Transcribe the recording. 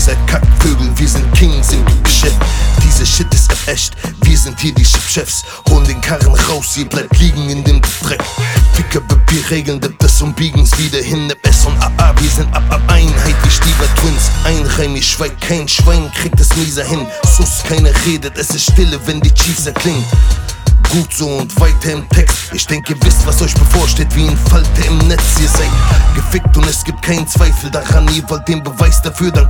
seid Kackvögel, wir sind Kings im Geschäft. Diese Shit ist echt, wir sind hier die Chefs. Holen den Karren raus, ihr bleibt liegen in dem Dreck. Ficker, wir regeln das und biegen's wieder hin. S und AA, wir sind ab Einheit wie Stieber Twins. Einreimig schweigt kein Schwein, kriegt es mieser hin. Sus, keiner redet, es ist Stille, wenn die Chiefs erklingen. Gut so und weiter im Text. Ich denke, ihr wisst, was euch bevorsteht, wie ein Falter im Netz. Ihr seid gefickt und es gibt keinen Zweifel daran. Ihr wollt den Beweis dafür, dann